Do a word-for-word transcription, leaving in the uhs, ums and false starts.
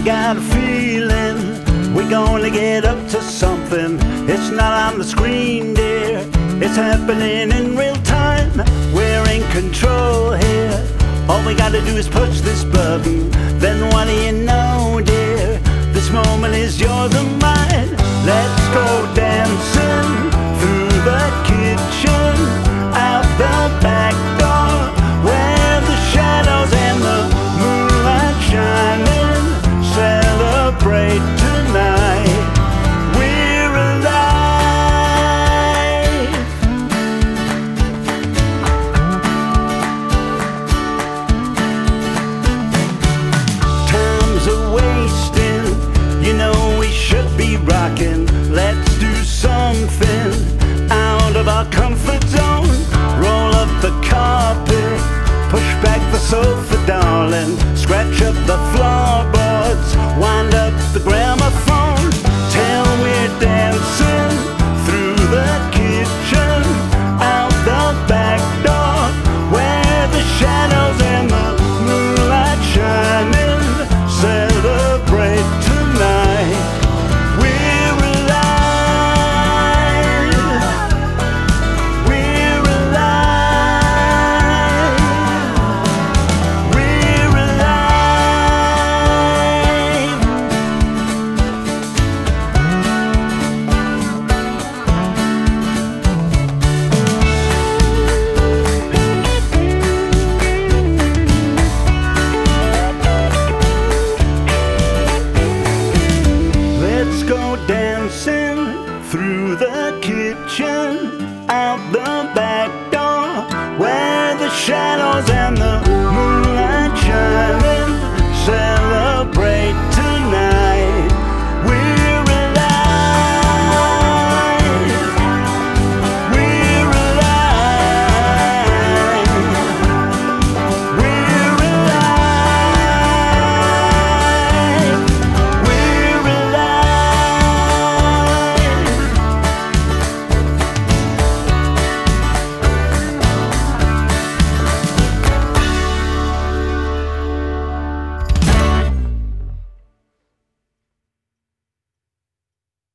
got a feeling we're gonna get up to something. It's not on the screen, dear, it's happening in real time. We're in control here. All we gotta do is push this button. Then what do you know, dear? This moment is yours and mine. Let's go dancing through the kitchen, out the back door, where the shadows and the moonlight shining. Celebrate tonight, we're alive. Time's a wasting, you know we should be rocking. Let's do something out of our comfort zone. Roll up the carpet, push back the sofa, darling. Scratch up the floorboards, wind up the gramophone. Till we're dancing through the kitchen, out the back door, where the shadows and the moonlight shining. Celebrate tonight, we're alive, we're alive, we're alive. Let's go dancing through the kitchen, out the back door, where the shadows